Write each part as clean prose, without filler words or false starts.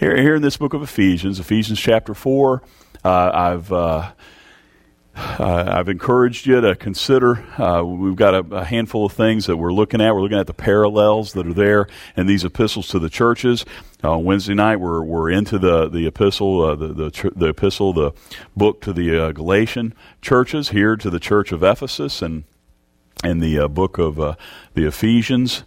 here in this book of Ephesians chapter 4, I've encouraged you to consider, we've got a handful of things that we're looking at. We're looking at the parallels that are there in these epistles to the churches. Wednesday night, we're into the epistle, the book to the Galatian churches, here to the church of Ephesus, and the book of the Ephesians.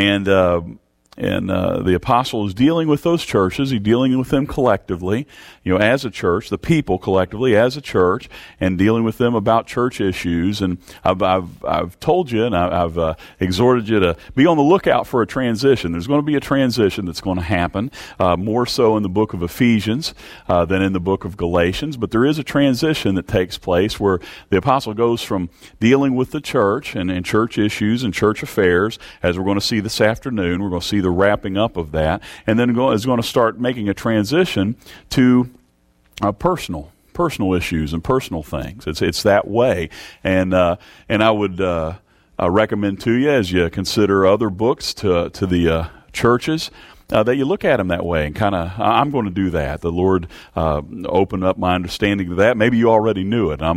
And the apostle is dealing with those churches. He's dealing with them collectively, as a church, the people collectively as a church, and dealing with them about church issues. And I've told you, and I've exhorted you to be on the lookout for a transition. There's going to be a transition that's going to happen, more so in the book of Ephesians than in the book of Galatians. But there is a transition that takes place where the apostle goes from dealing with the church and church issues and church affairs, as we're going to see this afternoon. We're going to see the wrapping up of that, and then is going to start making a transition to personal issues and personal things. It's that way, and I would recommend to you, as you consider other books to the churches, that you look at them that way, and kind of, I'm going to do that. The Lord opened up my understanding to that. Maybe you already knew it.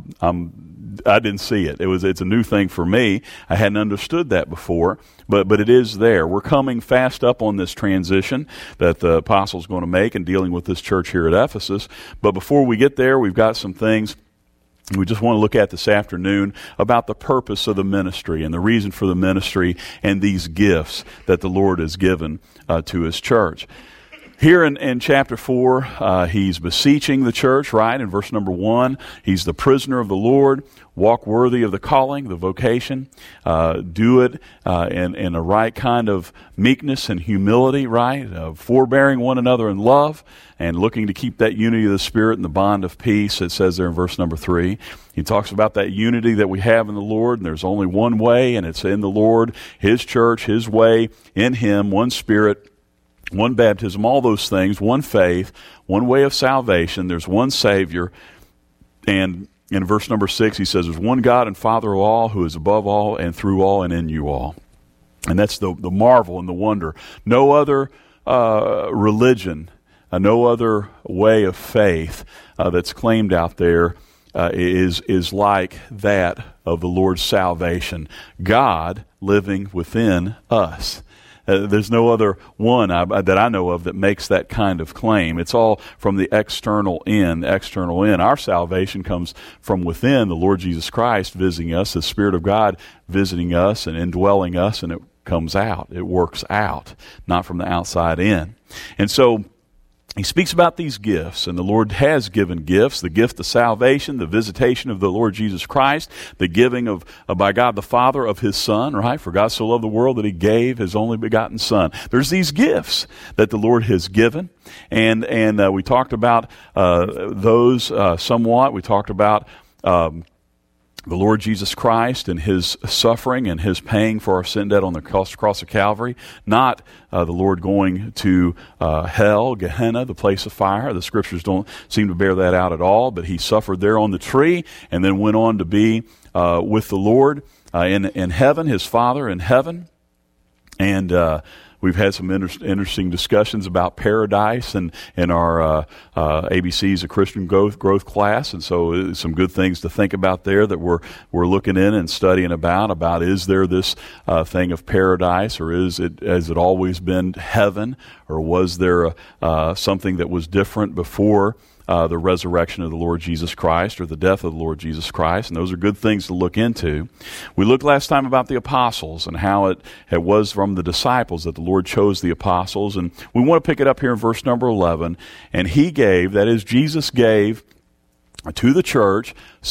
I didn't see it. It's a new thing for me. I hadn't understood that before, but it is there. We're coming fast up on this transition that the apostle's going to make in dealing with this church here at Ephesus. But before we get there, we've got some things we just want to look at this afternoon about the purpose of the ministry and the reason for the ministry and these gifts that the Lord has given to His church. Here in chapter 4, he's beseeching the church, right? In verse number 1, he's the prisoner of the Lord. Walk worthy of the calling, the vocation. Do it in a right kind of meekness and humility, right? Forbearing one another in love and looking to keep that unity of the Spirit and the bond of peace, it says there in verse number 3. He talks about that unity that we have in the Lord, and there's only one way, and it's in the Lord, His church, His way, in Him, one Spirit, one baptism, all those things, one faith, one way of salvation. There's one Savior. And in verse number 6, he says, there's one God and Father of all, who is above all and through all and in you all. And that's the marvel and the wonder. No other religion, no other way of faith that's claimed out there is like that of the Lord's salvation. God living within us. There's no other one that I know of that makes that kind of claim. It's all from the external in. Our salvation comes from within, the Lord Jesus Christ visiting us, the Spirit of God visiting us and indwelling us, and it comes out. It works out, not from the outside in. And so he speaks about these gifts, and the Lord has given gifts, the gift of salvation, the visitation of the Lord Jesus Christ, the giving of by God the Father of His Son, right? For God so loved the world that He gave His only begotten Son. There's these gifts that the Lord has given, and we talked about those somewhat. We talked about the Lord Jesus Christ and His suffering and His paying for our sin debt on the cross of Calvary. Not the Lord going to hell, Gehenna, the place of fire. The Scriptures don't seem to bear that out at all, but He suffered there on the tree and then went on to be with the Lord in heaven, His Father in heaven. And we've had some interesting discussions about paradise in our ABC's a Christian growth class, and so some good things to think about there that we're looking in and studying about is there this thing of paradise, or has it always been heaven, or was there something that was different before the resurrection of the Lord Jesus Christ or the death of the Lord Jesus Christ? And those are good things to look into. We looked last time about the apostles and how it was from the disciples that the Lord chose the apostles. And we want to pick it up here in verse number 11. And He gave, that is, Jesus gave to the church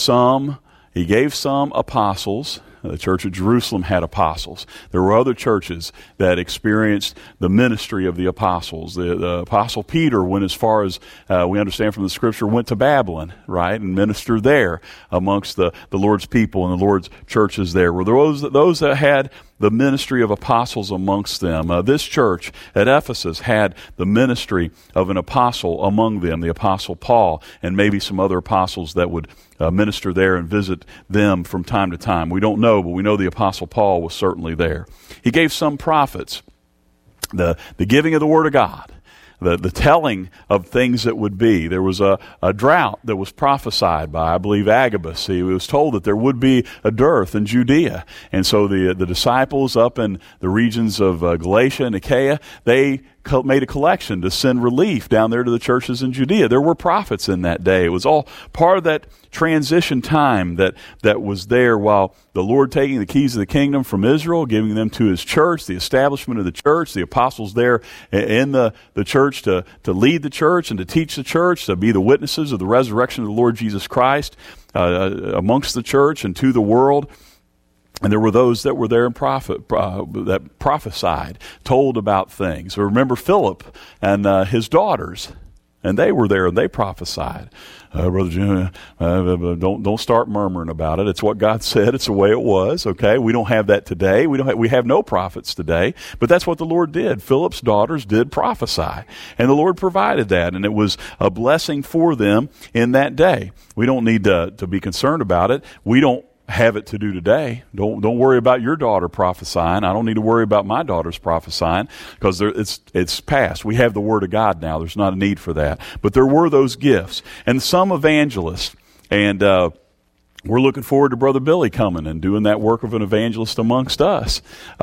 He gave some apostles. The church of Jerusalem had apostles. There were other churches that experienced the ministry of the apostles. The apostle Peter went as far as, we understand from the Scripture, went to Babylon, right, and ministered there amongst the Lord's people and the Lord's churches there. Were those that had the ministry of apostles amongst them. This church at Ephesus had the ministry of an apostle among them, the apostle Paul, and maybe some other apostles that would minister there and visit them from time to time. We don't know, but we know the apostle Paul was certainly there. He gave some prophets the giving of the Word of God. the telling of things that would be. There was a drought that was prophesied by, I believe, Agabus. He was told that there would be a dearth in Judea. And so the disciples up in the regions of Galatia and Achaia, they made a collection to send relief down there to the churches in Judea. There were prophets in that day. It was all part of that transition time that was there while the Lord taking the keys of the kingdom from Israel, giving them to his church, the establishment of the church, the apostles there in the church to lead the church and to teach the church, to be the witnesses of the resurrection of the Lord Jesus Christ amongst the church and to the world. And there were those that were there and that prophesied, told about things. So remember Philip and his daughters, and they were there and they prophesied. Brother Jim, don't start murmuring about it. It's what God said. It's the way it was. Okay, we don't have that today. We have no prophets today, but that's what the Lord did. Philip's daughters did prophesy, and the Lord provided that, and it was a blessing for them in that day. We don't need to be concerned about it. We don't have it to do today. Don't worry about your daughter prophesying. I don't need to worry about my daughters prophesying because it's past. We have the Word of God now. There's not a need for that. But there were those gifts. And some evangelists, and we're looking forward to Brother Billy coming and doing that work of an evangelist amongst us.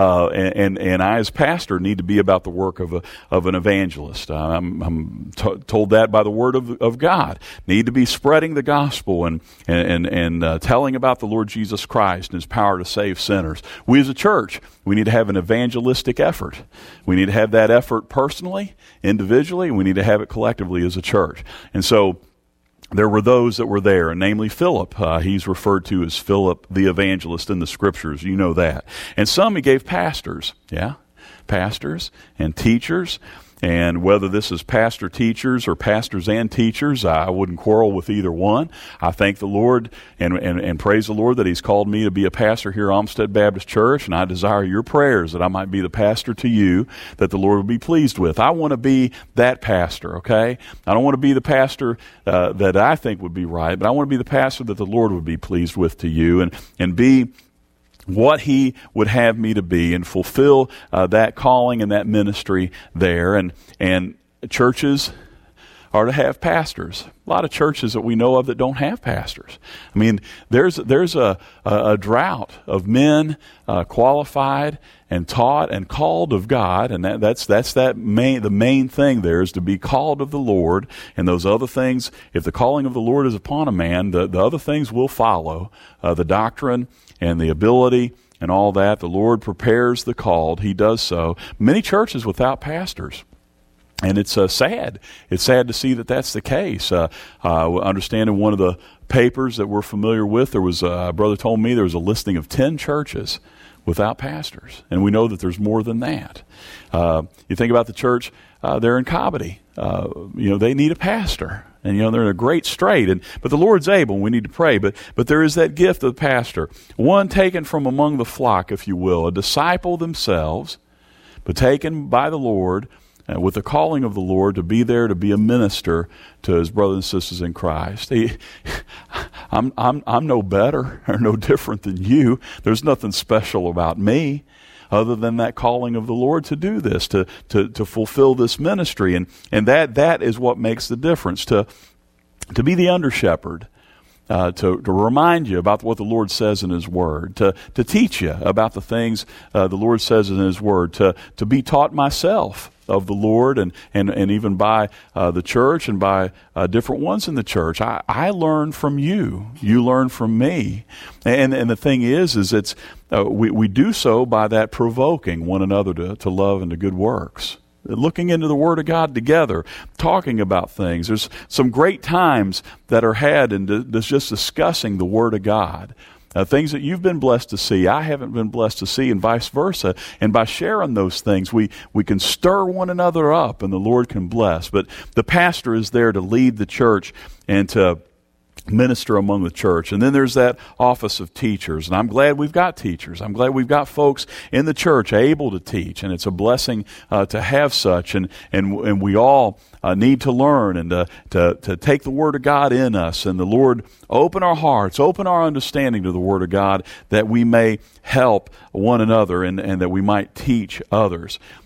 And I, as pastor, need to be about the work of an evangelist. I'm told that by the Word of God. Need to be spreading the gospel and telling about the Lord Jesus Christ and His power to save sinners. We as a church, we need to have an evangelistic effort. We need to have that effort personally, individually. We need to have it collectively as a church. And so there were those that were there, and namely Philip. He's referred to as Philip the evangelist in the Scriptures. You know that. And some he gave pastors, pastors and teachers. And whether this is pastor-teachers or pastors and teachers, I wouldn't quarrel with either one. I thank the Lord and praise the Lord that He's called me to be a pastor here at Olmsted Baptist Church, and I desire your prayers that I might be the pastor to you that the Lord will be pleased with. I want to be that pastor, okay? I don't want to be the pastor that I think would be right, but I want to be the pastor that the Lord would be pleased with to you and be what He would have me to be and fulfill that calling and that ministry there. And churches are to have pastors. A lot of churches that we know of that don't have pastors. I mean, there's a drought of men qualified and taught and called of God, and that's the main thing there is to be called of the Lord. And those other things, if the calling of the Lord is upon a man, the other things will follow. The doctrine and the ability and all that. The Lord prepares the called. He does so. Many churches without pastors. And it's sad. It's sad to see that that's the case. Understanding one of the papers that we're familiar with, there was a brother told me there was a listing of 10 churches without pastors. And we know that there's more than that. You think about the church there in Cobody. They need a pastor. And, they're in a great strait. But the Lord's able, and we need to pray. But there is that gift of the pastor. One taken from among the flock, if you will. A disciple themselves, but taken by the Lord with the calling of the Lord to be there, to be a minister to his brothers and sisters in Christ. I'm no better or no different than you. There's nothing special about me other than that calling of the Lord to do this, to fulfill this ministry. And that is what makes the difference, to be the under-shepherd, to remind you about what the Lord says in His Word, to teach you about the things the Lord says in His Word, to be taught myself of the Lord and even by the church and by different ones in the church. I learn from you. You learn from me. And the thing is it's we do so by that provoking one another to love and to good works. Looking into the Word of God together, talking about things. There's some great times that are had in just discussing the Word of God. Things that you've been blessed to see, I haven't been blessed to see, and vice versa. And by sharing those things, we can stir one another up, and the Lord can bless. But the pastor is there to lead the church and to minister among the church. And then there's that office of teachers. And I'm glad we've got teachers. I'm glad we've got folks in the church able to teach. And it's a blessing to have such. And we all need to learn and to take the Word of God in us. And the Lord open our hearts, open our understanding to the Word of God that we may help one another and that we might teach others.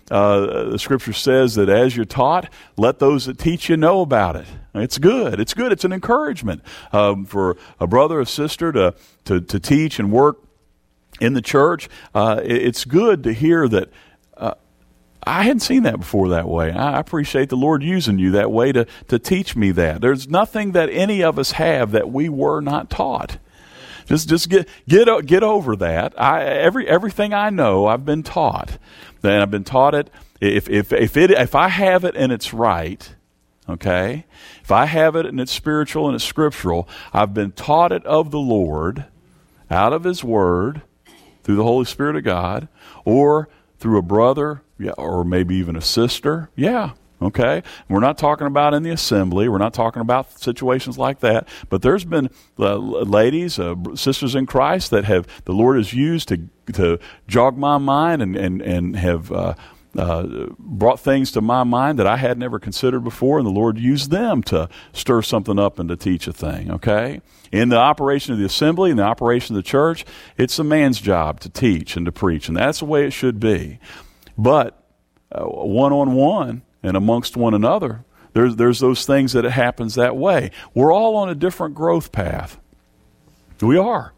the Scripture says that as you're taught, let those that teach you know about it. It's good. It's good. It's an encouragement for a brother or sister to teach and work in the church. It's good to hear that. I hadn't seen that before that way. I appreciate the Lord using you that way to teach me that. There's nothing that any of us have that we were not taught. Just get over that. Everything I know, I've been taught. And I've been taught it. If I have it and it's right, okay. If I have it and it's spiritual and it's scriptural, I've been taught it of the Lord, out of His Word, through the Holy Spirit of God, or through a brother, or maybe even a sister. Yeah. Okay, we're not talking about in the assembly. We're not talking about situations like that. But there's been ladies, sisters in Christ that the Lord has used to jog my mind and have brought things to my mind that I had never considered before, and the Lord used them to stir something up and to teach a thing. Okay, in the operation of the assembly, in the operation of the church, it's a man's job to teach and to preach, and that's the way it should be. But one-on-one and amongst one another, there's those things that it happens that way. We're all on a different growth path. We are.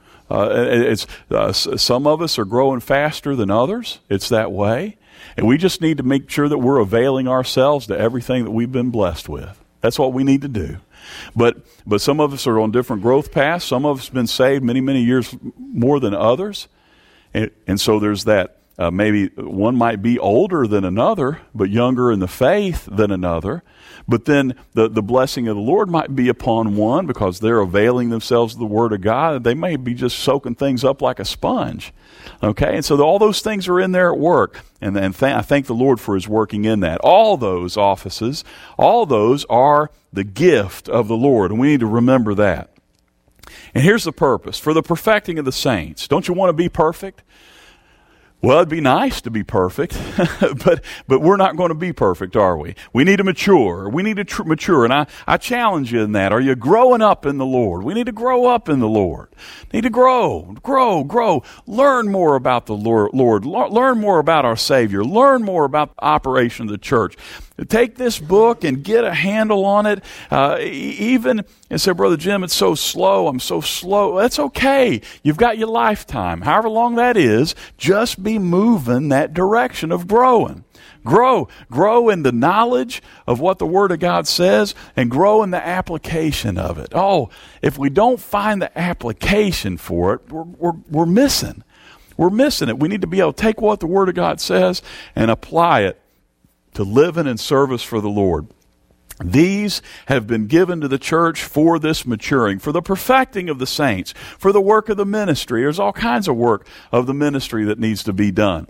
Some of us are growing faster than others. It's that way. And we just need to make sure that we're availing ourselves to everything that we've been blessed with. That's what we need to do. But some of us are on different growth paths. Some of us have been saved many, many years more than others. And so there's that. Maybe one might be older than another, but younger in the faith than another. But then the blessing of the Lord might be upon one because they're availing themselves of the Word of God. They may be just soaking things up like a sponge. Okay, and so all those things are in there at work. And I thank the Lord for His working in that. All those offices, all those are the gift of the Lord, and we need to remember that. And here's the purpose: for the perfecting of the saints. Don't you want to be perfect? Well, it'd be nice to be perfect, but we're not going to be perfect, are we? We need to mature. We need to mature, and I challenge you in that. Are you growing up in the Lord? We need to grow up in the Lord. Need to grow. Learn more about the Lord. Learn more about our Savior. Learn more about the operation of the church. Take this book and get a handle on it. Even and say, Brother Jim, it's so slow. I'm so slow. That's okay. You've got your lifetime. However long that is, just be moving that direction of growing. Grow in the knowledge of what the Word of God says, and grow in the application of it. Oh, if we don't find the application for it, we're missing. We're missing it. We need to be able to take what the Word of God says and apply it to living in service for the Lord. These have been given to the church for this maturing, for the perfecting of the saints, for the work of the ministry. There's all kinds of work of the ministry that needs to be done.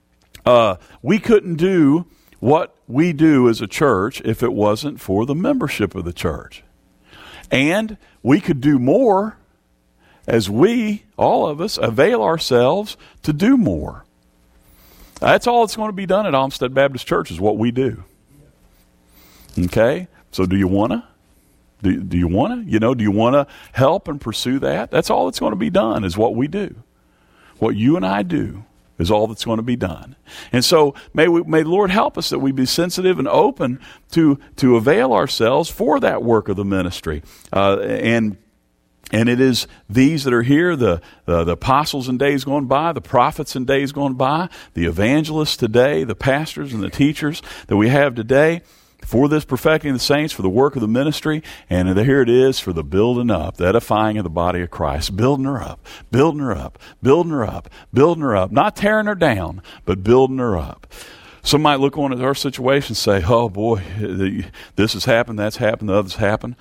We couldn't do what we do as a church if it wasn't for the membership of the church. And we could do more as we, all of us, avail ourselves to do more. That's all that's going to be done at Olmsted Baptist Church is what we do. Okay? So do you want to? Do you want to? Do you want to help and pursue that? That's all that's going to be done is what we do. What you and I do is all that's going to be done. And so may the Lord help us that we be sensitive and open to avail ourselves for that work of the ministry. And it is these that are here, the apostles in days gone by, the prophets in days gone by, the evangelists today, the pastors and the teachers that we have today, for this perfecting the saints, for the work of the ministry, and here it is for the building up, the edifying of the body of Christ, building her up, building her up, building her up, building her up, not tearing her down, but building her up. Some might look on at our situation and say, oh boy, this has happened, that's happened, the other's happened.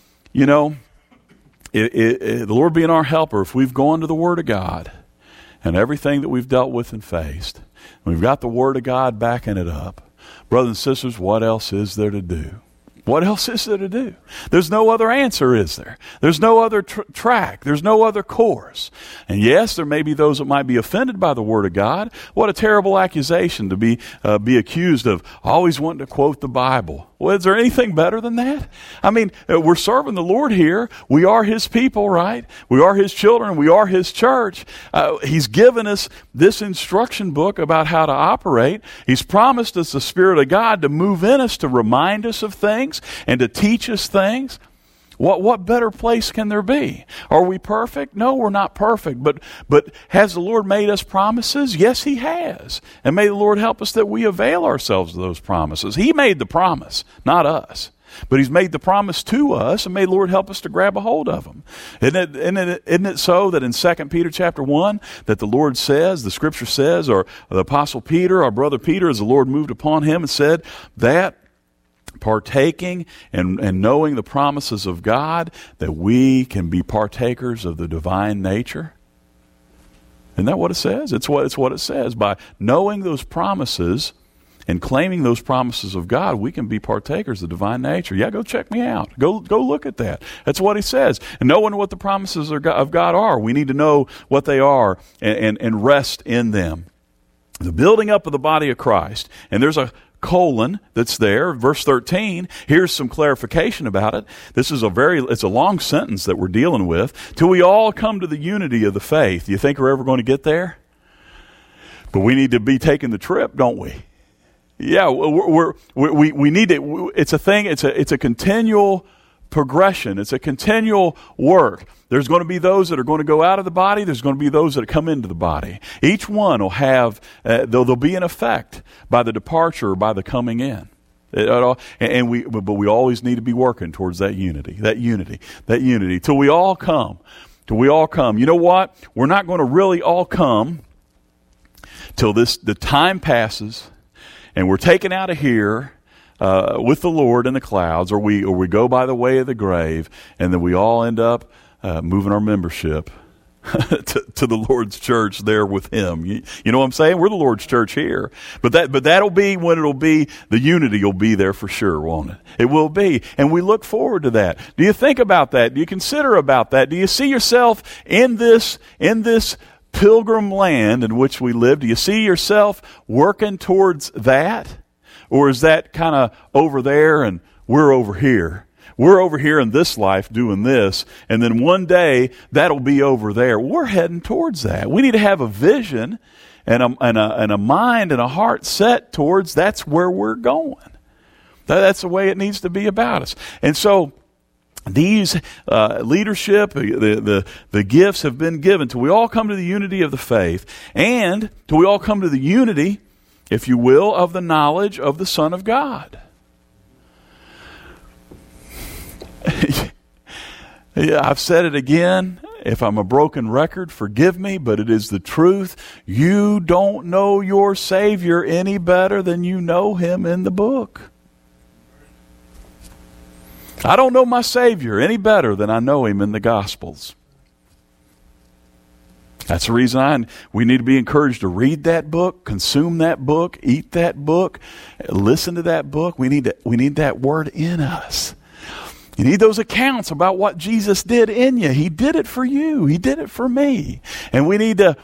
The Lord being our helper, if we've gone to the Word of God and everything that we've dealt with and faced, we've got the Word of God backing it up, brothers and sisters, what else is there to do? What else is there to do? There's no other answer, is there? There's no other track. There's no other course. And yes, there may be those that might be offended by the Word of God. What a terrible accusation to be accused of always wanting to quote the Bible. Well, is there anything better than that? I mean, we're serving the Lord here. We are His people, right? We are His children. We are His church. He's given us this instruction book about how to operate. He's promised us the Spirit of God to move in us, to remind us of things and to teach us things. What better place can there be? Are we perfect? No, we're not perfect. But has the Lord made us promises? Yes, He has. And may the Lord help us that we avail ourselves of those promises. He made the promise, not us. But He's made the promise to us, and may the Lord help us to grab a hold of them. Isn't it so that in 2 Peter chapter 1, that the Lord says, the Scripture says, or the Apostle Peter, our brother Peter, as the Lord moved upon him and said that partaking and knowing the promises of God, that we can be partakers of the divine nature? Isn't that what it says? It's what it says. By knowing those promises and claiming those promises of God, we can be partakers of the divine nature. Yeah, go check me out. Go look at that. That's what he says. And knowing what the promises of God are, we need to know what they are and rest in them. The building up of the body of Christ. And there's a colon that's there, verse 13. Here's some clarification about it. This is it's a long sentence that we're dealing with. Till we all come to the unity of the faith. Do you think we're ever going to get there? But we need to be taking the trip, don't we? Yeah, we need it. It's a thing. It's a continual progression. It's a continual work. There's going to be those that are going to go out of the body. There's going to be those that come into the body. Each one will have, there'll be an effect by the departure or by the coming in. But we always need to be working towards that unity, till we all come. You know what? We're not going to really all come till the time passes and we're taken out of here with the Lord in the clouds, or we go by the way of the grave, and then we all end up moving our membership to the Lord's church there with Him. You know what I'm saying? We're the Lord's church here. But that'll be when it'll be, the unity will be there for sure, won't it? It will be. And we look forward to that. Do you think about that? Do you consider about that? Do you see yourself in this pilgrim land in which we live? Do you see yourself working towards that? Or is that kind of over there and we're over here? We're over here in this life doing this, and then one day that'll be over there. We're heading towards that. We need to have a vision and a mind and a heart set towards that's where we're going. That's the way it needs to be about us. And so these leadership, the gifts have been given till we all come to the unity of the faith, and till we all come to the unity, if you will, of the knowledge of the Son of God. Yeah, I've said it again. If I'm a broken record, forgive me, but it is the truth. You don't know your Savior any better than you know Him in the book. I don't know my Savior any better than I know Him in the Gospels. That's the reason we need to be encouraged to read that book, consume that book, eat that book, listen to that book. We need that word in us. You need those accounts about what Jesus did in you. He did it for you. He did it for me. And we need to,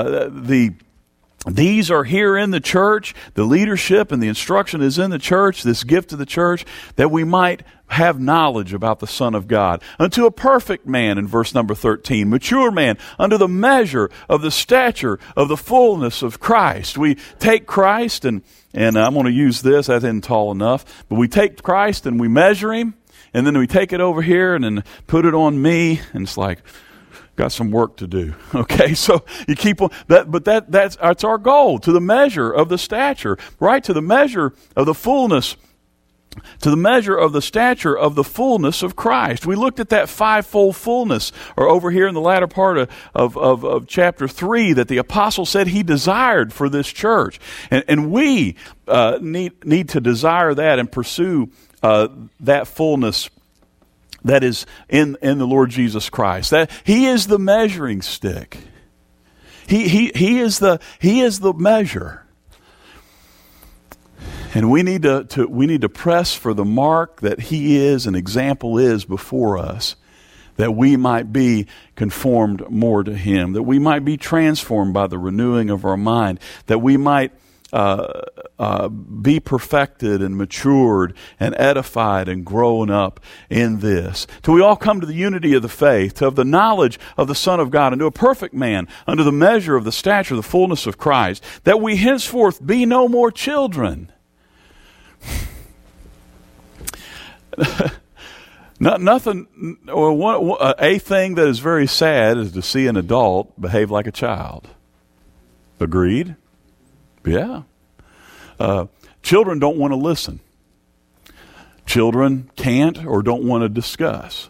these are here in the church. The leadership and the instruction is in the church, this gift to the church, that we might have knowledge about the Son of God. Unto a perfect man, in verse number 13, mature man, unto the measure of the stature of the fullness of Christ. We take Christ, and I'm going to use this, that isn't tall enough, but we take Christ and we measure Him, and then we take it over here and then put it on me, and it's like, got some work to do. Okay, so you keep on that, but that's our goal, to the measure of the stature, right? To the measure of the fullness, to the measure of the stature of the fullness of Christ. We looked at that fivefold fullness, or over here in the latter part of chapter 3, that the apostle said he desired for this church, and we need to desire that and pursue that fullness that is in the Lord Jesus Christ. That He is the measuring stick. He is the measure. And we need to press for the mark that He is, an example is before us, that we might be conformed more to Him, that we might be transformed by the renewing of our mind, that we might be perfected and matured and edified and grown up in this, till we all come to the unity of the faith, to the knowledge of the Son of God, and to a perfect man, under the measure of the stature of the fullness of Christ, that we henceforth be no more children. Nothing. A thing that is very sad is to see an adult behave like a child. Agreed? Yeah. Children don't want to listen. Children can't or don't want to discuss.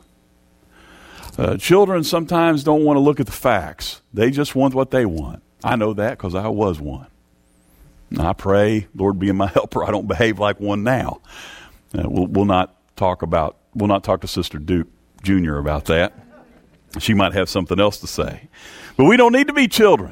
Children sometimes don't want to look at the facts. They just want what they want. I know that because I was one. I pray, Lord, be my helper, I don't behave like one now. We'll not talk to Sister Duke Jr. about that. She might have something else to say. But we don't need to be children.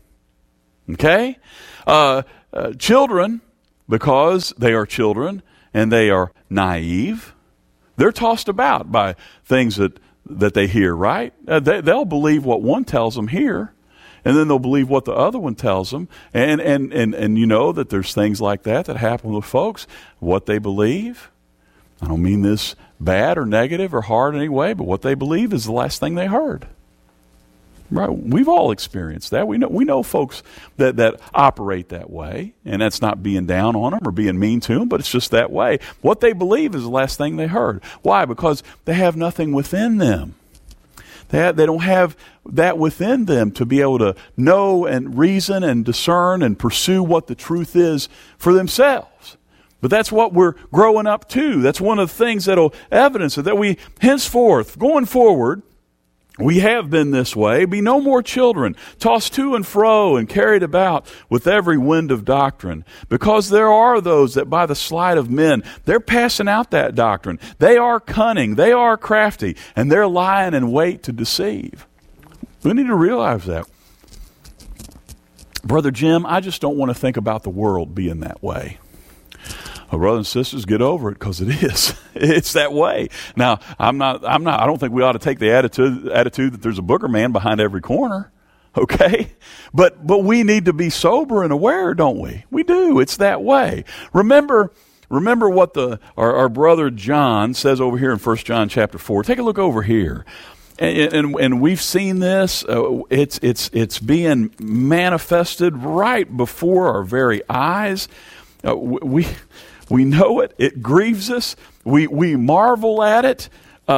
Okay? Children, because they are children and they are naive, they're tossed about by things that they hear, right? They'll believe what one tells them here, and then they'll believe what the other one tells them. And you know that there's things like that happen with folks, what they believe. I don't mean this bad or negative or hard in any way, but what they believe is the last thing they heard. Right? We've all experienced that. We know folks that operate that way, and that's not being down on them or being mean to them, but it's just that way. What they believe is the last thing they heard. Why? Because they have nothing within them. They don't have that within them to be able to know and reason and discern and pursue what the truth is for themselves. But that's what we're growing up to. That's one of the things that'll evidence it, that we henceforth, going forward, we have been this way, be no more children, tossed to and fro and carried about with every wind of doctrine. Because there are those that by the sleight of men, they're passing out that doctrine. They are cunning, they are crafty, and they're lying in wait to deceive. We need to realize that. Brother Jim, I just don't want to think about the world being that way. Well, brothers and sisters, get over it, because it is. It's that way. Now, I don't think we ought to take the attitude that there's a booger man behind every corner. Okay? But we need to be sober and aware, don't we? We do. It's that way. Remember what our brother John says over here in 1 John chapter 4. Take a look over here. And we've seen this. It's being manifested right before our very eyes. We know it. It grieves us. We marvel at it.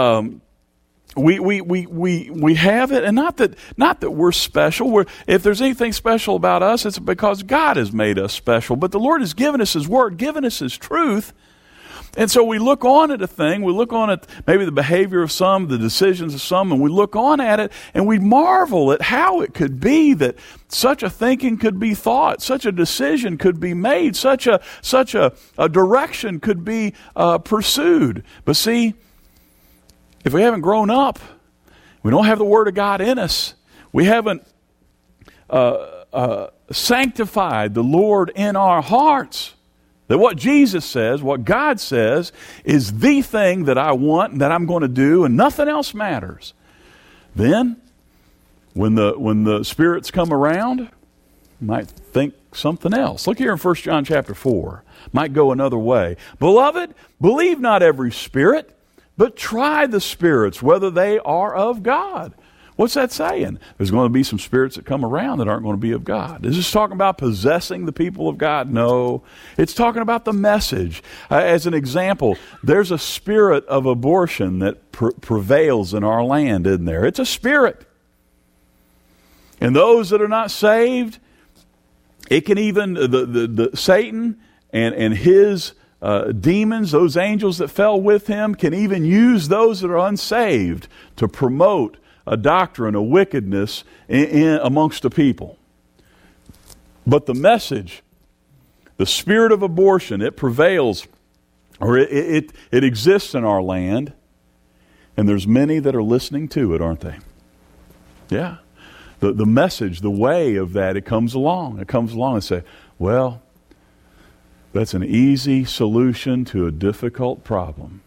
We have it, and not that we're special. If there's anything special about us, it's because God has made us special. But the Lord has given us His Word, given us His truth. And so we look on at a thing, we look on at maybe the behavior of some, the decisions of some, and we look on at it and we marvel at how it could be that such a thinking could be thought, such a decision could be made, such a direction could be pursued. But see, if we haven't grown up, we don't have the Word of God in us, we haven't sanctified the Lord in our hearts, that what Jesus says, what God says, is the thing that I want and that I'm going to do, and nothing else matters. Then, when the spirits come around, you might think something else. Look here in 1 John chapter 4. Might go another way. Beloved, believe not every spirit, but try the spirits, whether they are of God. What's that saying? There's going to be some spirits that come around that aren't going to be of God. Is this talking about possessing the people of God? No. It's talking about the message. As an example, there's a spirit of abortion that prevails in our land, isn't there? It's a spirit. And those that are not saved, it can even, the Satan and his demons, those angels that fell with him, can even use those that are unsaved to promote a doctrine, a wickedness amongst the people. But the message, the spirit of abortion, it prevails, or it exists in our land, and there's many that are listening to it, aren't they? Yeah. The message, the way of that, it comes along. It comes along and say, well, That's an easy solution to a difficult problem.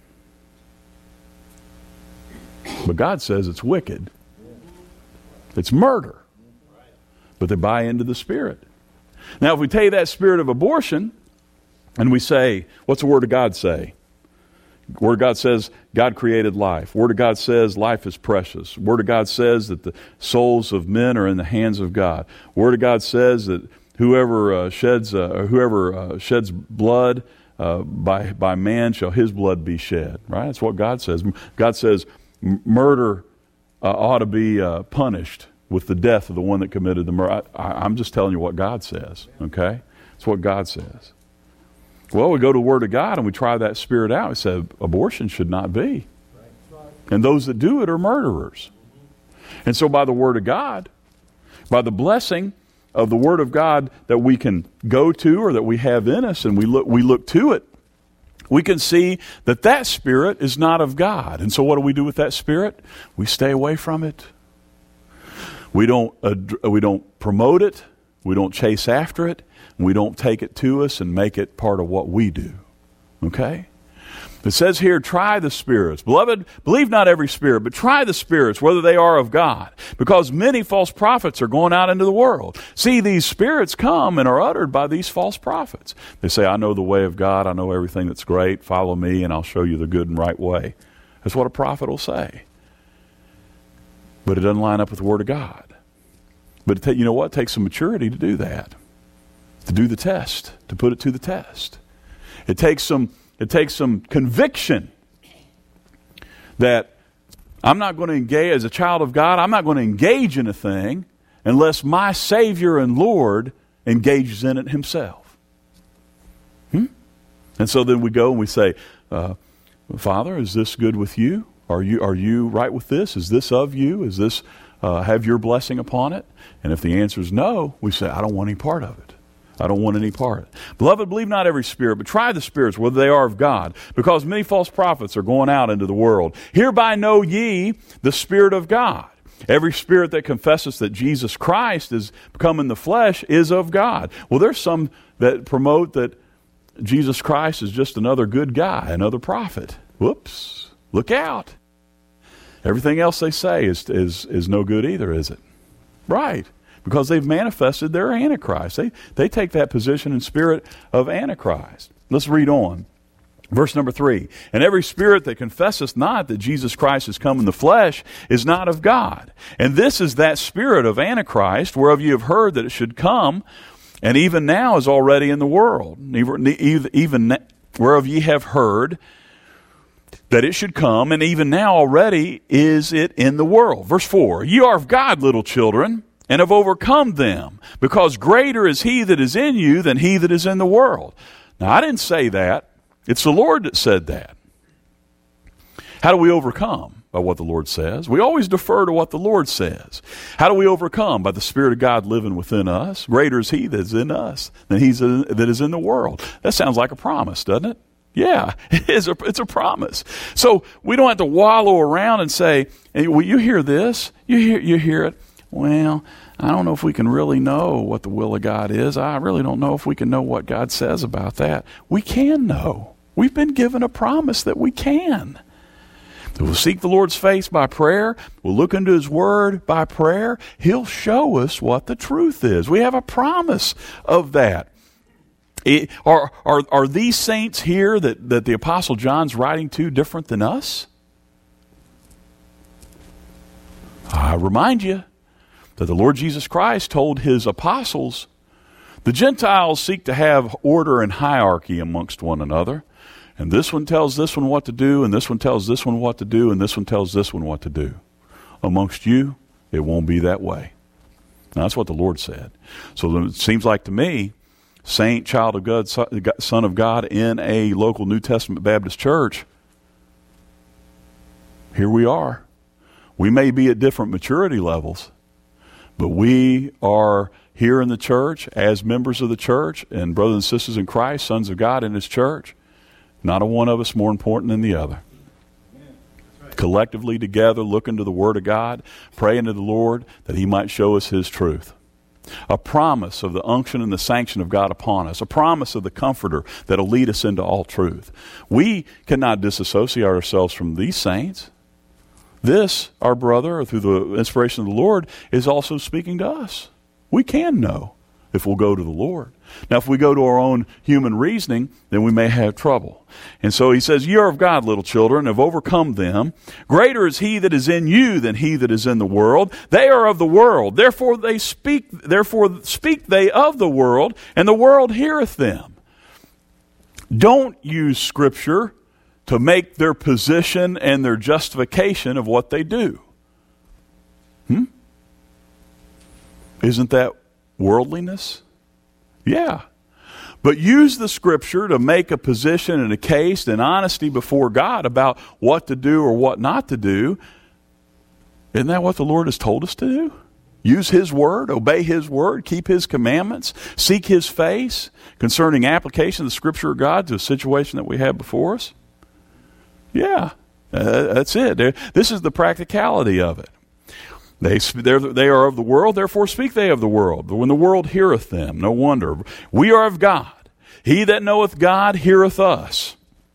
But God says it's wicked. It's murder. But they buy into the spirit. Now, if we take that spirit of abortion and we say, what's the Word of God say? Word of God says God created life. Word of God says life is precious. Word of God says that the souls of men are in the hands of God. Word of God says that whoever sheds blood by man shall his blood be shed. Right? That's what God says. God says murder ought to be punished with the death of the one that committed the murder. I'm just telling you what God says. Okay, it's what God says. Well, we go to the Word of God and we try that spirit out. We say abortion should not be, and those that do it are murderers. And so, by the Word of God, by the blessing of the Word of God that we can go to or that we have in us, and we look to it, we can see that that spirit is not of God. And so what do we do with that spirit? We stay away from it. We don't promote it. We don't chase after it. We don't take it to us and make it part of what we do. Okay? It says here, try the spirits. Beloved, believe not every spirit, but try the spirits, whether they are of God. Because many false prophets are going out into the world. See, these spirits come and are uttered by these false prophets. They say, I know the way of God. I know everything that's great. Follow me and I'll show you the good and right way. That's what a prophet will say. But it doesn't line up with the Word of God. But you know what? It takes some maturity to do that. To do the test. To put it to the test. It takes some conviction that I'm not going to engage, as a child of God, I'm not going to engage in a thing unless my Savior and Lord engages in it Himself. And so then we go and we say, Father, is this good with you? Are you right with this? Is this of you? Is this have your blessing upon it? And if the answer is no, we say, I don't want any part of it. I don't want any part. Beloved, believe not every spirit, but try the spirits, whether they are of God, because many false prophets are going out into the world. Hereby know ye the Spirit of God. Every spirit that confesses that Jesus Christ is become in the flesh is of God. Well, there's some that promote that Jesus Christ is just another good guy, another prophet. Whoops, look out. Everything else they say is no good either, is it? Right. Because they've manifested their Antichrist. They take that position in spirit of Antichrist. Let's read on. Verse number 3. And every spirit that confesseth not that Jesus Christ is come in the flesh is not of God. And this is that spirit of Antichrist, whereof you have heard that it should come, and even now is already in the world. Even whereof ye have heard that it should come, and even now already is it in the world. Verse 4. Ye are of God, little children, and have overcome them, because greater is He that is in you than he that is in the world. Now, I didn't say that. It's the Lord that said that. How do we overcome? By what the Lord says. We always defer to what the Lord says. How do we overcome? By the Spirit of God living within us. Greater is He that is in us than he that is in the world. That sounds like a promise, doesn't it? Yeah, it's a promise. So we don't have to wallow around and say, hey, well, you hear this? You hear it? Well, I don't know if we can really know what the will of God is. I really don't know if we can know what God says about that. We can know. We've been given a promise that we can. We'll seek the Lord's face by prayer. We'll look into His Word by prayer. He'll show us what the truth is. We have a promise of that. Are these saints here that the Apostle John's writing to different than us? I remind you that the Lord Jesus Christ told His apostles, the Gentiles seek to have order and hierarchy amongst one another. And this one tells this one what to do, and this one tells this one what to do, and this one tells this one what to do. Amongst you, it won't be that way. Now, that's what the Lord said. So it seems like to me, saint, child of God, son of God in a local New Testament Baptist church, here we are. We may be at different maturity levels, but we are here in the church as members of the church and brothers and sisters in Christ, sons of God in His church. Not a one of us more important than the other. Right. Collectively together, looking to the Word of God, praying to the Lord that He might show us His truth. a promise of the unction and the sanction of God upon us, a promise of the Comforter that'll lead us into all truth. We cannot disassociate ourselves from these saints. This, our brother, through the inspiration of the Lord, is also speaking to us. We can know if we'll go to the Lord. Now, if we go to our own human reasoning, then we may have trouble. And so he says, "Ye are of God, little children, have overcome them. Greater is he that is in you than he that is in the world. They are of the world. Therefore speak they of the world, and the world heareth them." Don't use Scripture to make their position and their justification of what they do. Isn't that worldliness? Yeah. But use the Scripture to make a position and a case and honesty before God about what to do or what not to do. Isn't that what the Lord has told us to do? Use His Word, obey His Word, keep His commandments, seek His face concerning application of the Scripture of God to a situation that we have before us. Yeah, that's it. This is the practicality of it. They are of the world, therefore speak they of the world. When the world heareth them, no wonder. We are of God. He that knoweth God heareth us.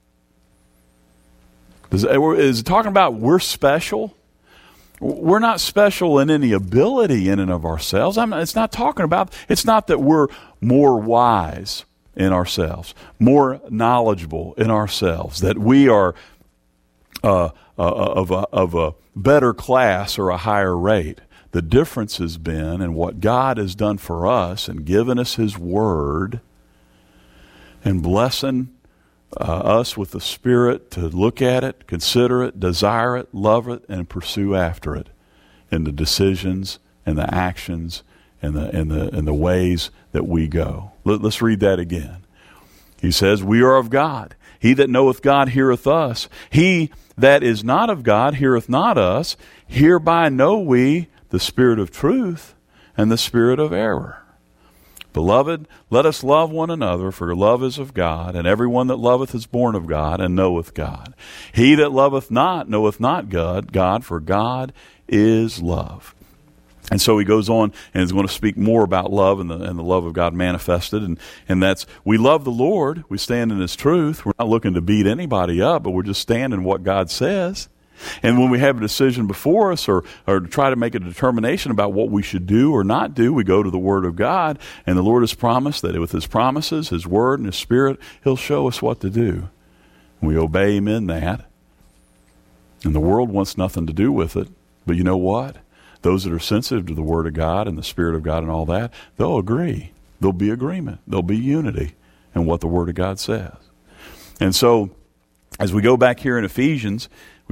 Is it talking about we're special? We're not special in any ability in and of ourselves. It's not that we're more wise in ourselves, more knowledgeable in ourselves, that we are of a better class or a higher rate. The difference has been in what God has done for us and given us His Word and blessing us with the Spirit to look at it, consider it, desire it, love it, and pursue after it in the decisions and the actions and the ways that we go. Let's read that again. He says, "We are of God. He that knoweth God heareth us. He that is not of God heareth not us. Hereby know we the spirit of truth and the spirit of error. Beloved, let us love one another, for love is of God, and every one that loveth is born of God and knoweth God. He that loveth not knoweth not God, for God is love." And so he goes on and is going to speak more about love and the love of God manifested. And that's, we love the Lord. We stand in His truth. We're not looking to beat anybody up, but we're just standing what God says. And when we have a decision before us or try to make a determination about what we should do or not do, we go to the Word of God. And the Lord has promised that with His promises, His Word, and His Spirit, He'll show us what to do. And we obey Him in that. And the world wants nothing to do with it. But you know what? Those that are sensitive to the Word of God and the Spirit of God and all that, they'll agree. There'll be agreement. There'll be unity in what the Word of God says. And so, as we go back here in Ephesians,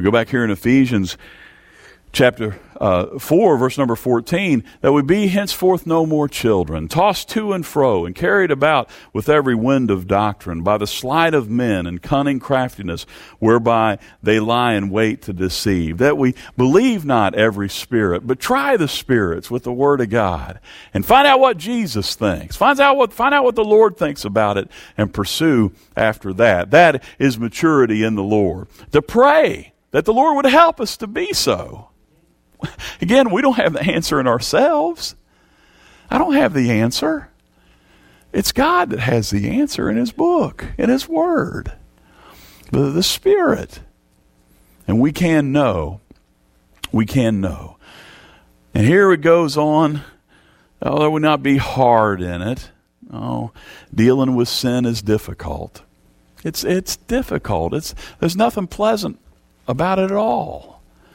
chapter 4, verse number 14, that we be henceforth no more children, tossed to and fro, and carried about with every wind of doctrine, by the sleight of men and cunning craftiness, whereby they lie in wait to deceive. That we believe not every spirit, but try the spirits with the Word of God, and find out what Jesus thinks. Find out what the Lord thinks about it, and pursue after that. That is maturity in the Lord. To pray that the Lord would help us to be so. Again, we don't have the answer in ourselves. I don't have the answer. It's God that has the answer in His book, in His Word, the Spirit. And we can know. We can know. And here it goes on. Oh, there would not be hard in it. Oh, dealing with sin is difficult. It's difficult. There's nothing pleasant about it at all.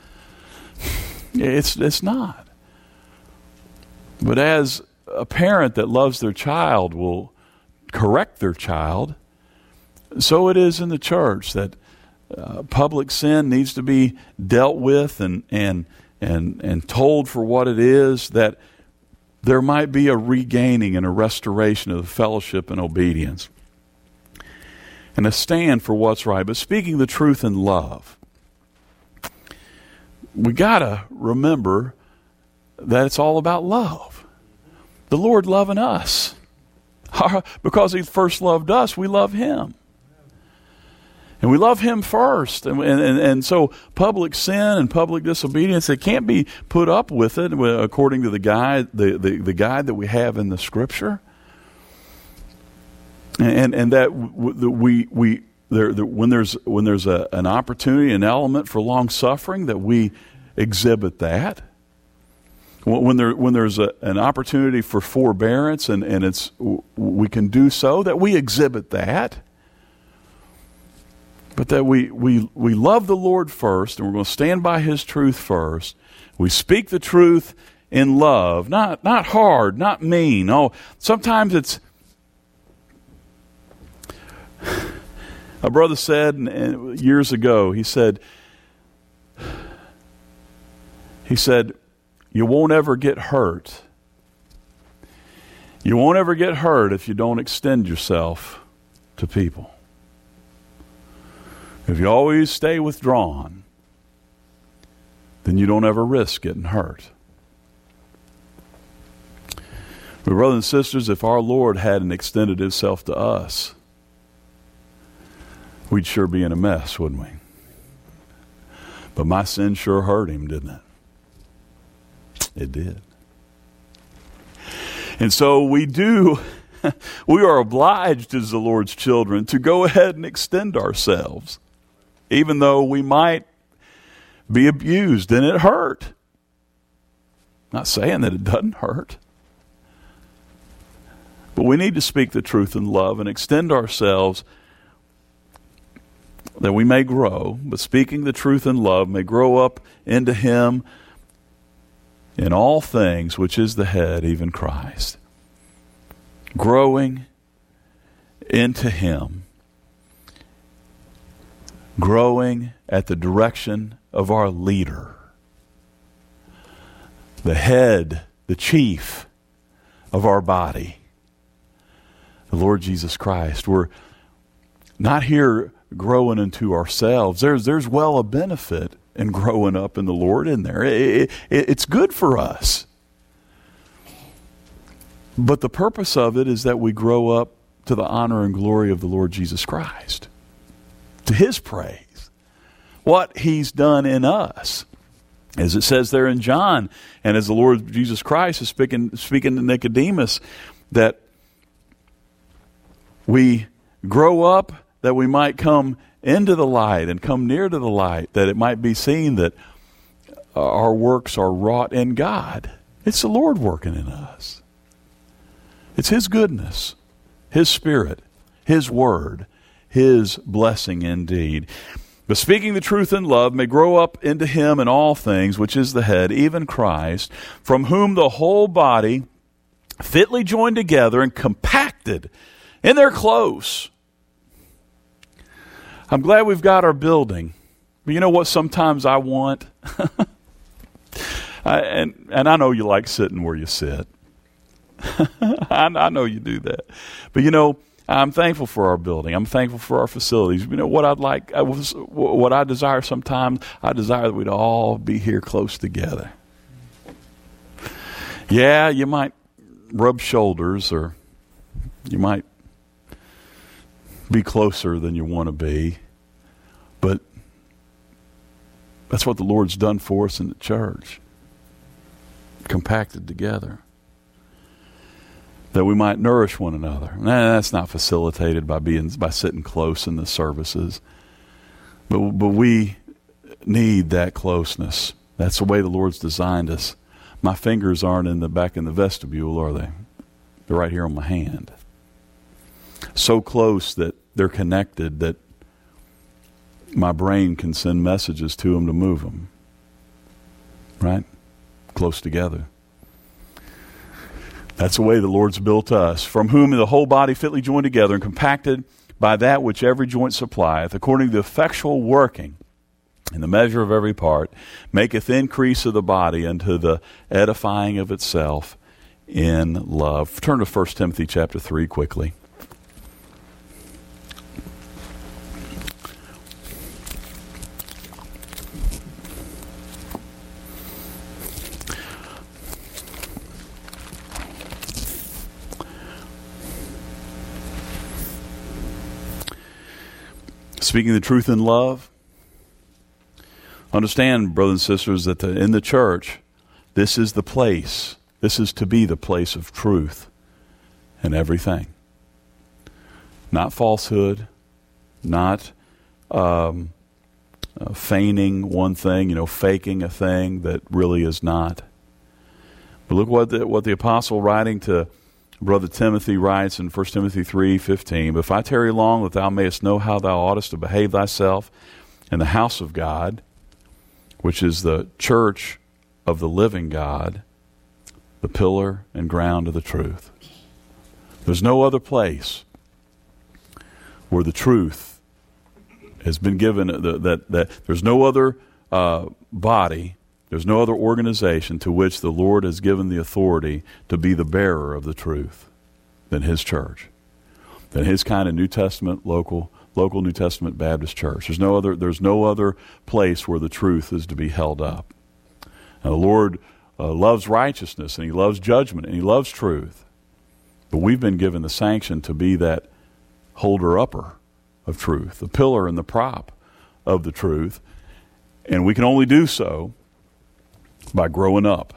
It's not. But as a parent that loves their child will correct their child, so it is in the church that public sin needs to be dealt with and told for what it is, that there might be a regaining and a restoration of the fellowship and obedience and a stand for what's right, but speaking the truth in love. We got to remember that it's all about love. The Lord loving us. Because He first loved us, we love Him. And we love Him first. And so public sin and public disobedience, it can't be put up with it according to the guide that we have in the Scripture. And that when there's an opportunity, an element for long suffering, that we exhibit that. When there's an opportunity for forbearance, and we can do so, that we exhibit that. But that we love the Lord first, and we're going to stand by His truth first. We speak the truth in love, not hard, not mean. Oh, sometimes it's. A brother said years ago, he said, you won't ever get hurt. You won't ever get hurt if you don't extend yourself to people. If you always stay withdrawn, then you don't ever risk getting hurt. But brothers and sisters, if our Lord hadn't extended Himself to us, we'd sure be in a mess, wouldn't we? But my sin sure hurt Him, didn't it? It did. And so we are obliged as the Lord's children to go ahead and extend ourselves, even though we might be abused and it hurt. Not saying that it doesn't hurt. But we need to speak the truth in love and extend ourselves that we may grow, but speaking the truth in love may grow up into Him in all things, which is the head, even Christ. Growing into Him. Growing at the direction of our leader. The head, the chief of our body. The Lord Jesus Christ. We're not here growing into ourselves. There's well a benefit in growing up in the Lord in there. It's good for us. But the purpose of it is that we grow up to the honor and glory of the Lord Jesus Christ. To His praise. What He's done in us. As it says there in John, and as the Lord Jesus Christ is speaking to Nicodemus, that we grow up that we might come into the light and come near to the light, that it might be seen that our works are wrought in God. It's the Lord working in us. It's His goodness, His Spirit, His Word, His blessing indeed. But speaking the truth in love may grow up into Him in all things, which is the head, even Christ, from whom the whole body, fitly joined together and compacted in their close. I'm glad we've got our building. But you know what sometimes I want? And I know you like sitting where you sit. I know you do that. But you know, I'm thankful for our building. I'm thankful for our facilities. You know what I'd like, what I desire sometimes, I desire that we'd all be here close together. Yeah, you might rub shoulders, or you might be closer than you want to be. But that's what the Lord's done for us in the church. Compacted together. That we might nourish one another. That's not facilitated by sitting close in the services. But we need that closeness. That's the way the Lord's designed us. My fingers aren't back in the vestibule, are they? They're right here on my hand. So close that they're connected that my brain can send messages to them to move them. Right? Close together. That's the way the Lord's built us, from whom the whole body fitly joined together and compacted by that which every joint supplieth, according to the effectual working in the measure of every part, maketh increase of the body unto the edifying of itself in love. Turn to 1 Timothy chapter 3 quickly. speaking the truth in love. Understand, brothers and sisters, that in the church, this is the place. This is to be the place of truth in everything. Not falsehood, not feigning one thing, faking a thing that really is not. But look what the apostle writing to Brother Timothy writes in 1 Timothy 3:15. But if I tarry long, that thou mayest know how thou oughtest to behave thyself in the house of God, which is the church of the living God, the pillar and ground of the truth. There's no other place where the truth has been given, that there's no other body, there's no other organization to which the Lord has given the authority to be the bearer of the truth than His church, than His kind of New Testament, local New Testament Baptist church. There's no other place where the truth is to be held up. Now, the Lord loves righteousness, and He loves judgment, and He loves truth. But we've been given the sanction to be that holder-upper of truth, the pillar and the prop of the truth. And we can only do so by growing up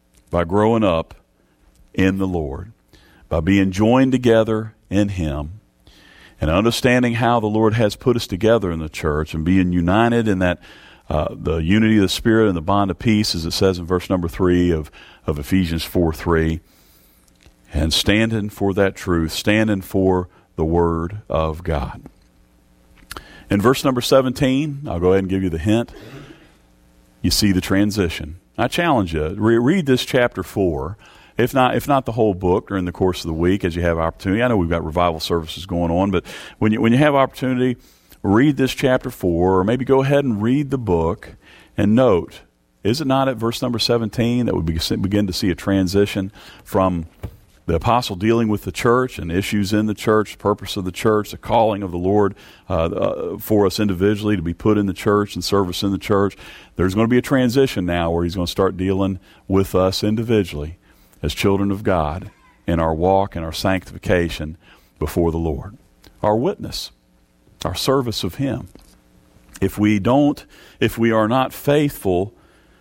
in the Lord, by being joined together in Him, and understanding how the Lord has put us together in the church, and being united in that the unity of the Spirit and the bond of peace, as it says in verse number 3 of Ephesians 4:3, and standing for that truth, standing for the Word of God. In verse number 17, I'll go ahead and give you the hint. You see the transition. I challenge you, read this chapter 4, if not the whole book during the course of the week as you have opportunity. I know we've got revival services going on, but when you have opportunity, read this chapter 4, or maybe go ahead and read the book and note, is it not at verse number 17 that we begin to see a transition from the apostle dealing with the church and issues in the church, the purpose of the church, the calling of the Lord for us individually to be put in the church and service in the church. There's going to be a transition now where He's going to start dealing with us individually as children of God in our walk and our sanctification before the Lord. Our witness, our service of Him. If we are not faithful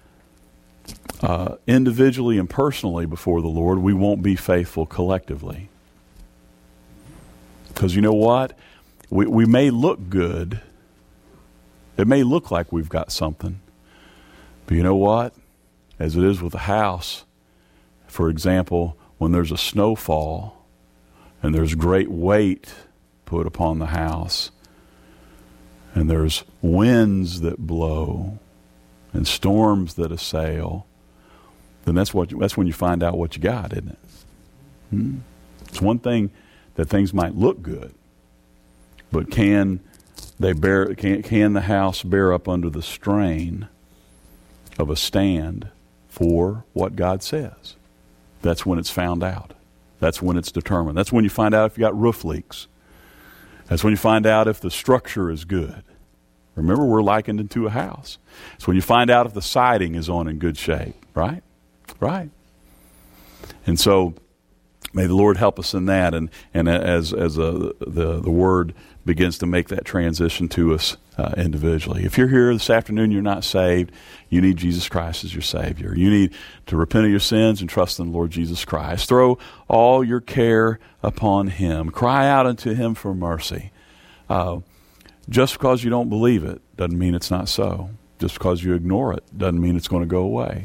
individually and personally before the Lord, we won't be faithful collectively. Because you know what? We may look good. It may look like we've got something. But you know what? As it is with a house, for example, when there's a snowfall and there's great weight put upon the house, and there's winds that blow and storms that assail, then that's when you find out what you got, isn't it? It's one thing that things might look good, but can the house bear up under the strain of a stand for what God says? That's when it's found out. That's when it's determined. That's when you find out if you got roof leaks. That's when you find out if the structure is good. Remember, we're likened into a house. It's when you find out if the siding is on in good shape, right? Right. And so may the Lord help us in that, and as the Word begins to make that transition to us individually. If you're here this afternoon, you're not saved, you need Jesus Christ as your Savior. You need to repent of your sins and trust in the Lord Jesus Christ. Throw all your care upon Him. Cry out unto Him for mercy. Just because you don't believe it doesn't mean it's not so. Just because you ignore it doesn't mean it's going to go away.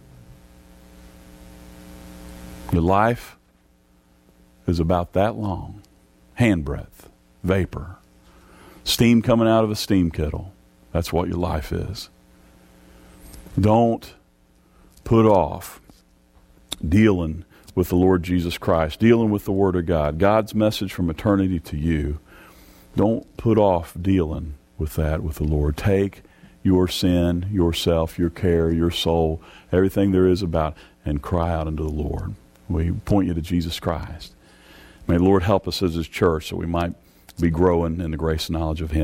Your life is about that long. Handbreadth, vapor, steam coming out of a steam kettle. That's what your life is. Don't put off dealing with the Lord Jesus Christ, dealing with the Word of God, God's message from eternity to you. Don't put off dealing with that with the Lord. Take your sin, yourself, your care, your soul, everything there is about, and cry out unto the Lord. We point you to Jesus Christ. May the Lord help us as His church so we might be growing in the grace and knowledge of Him.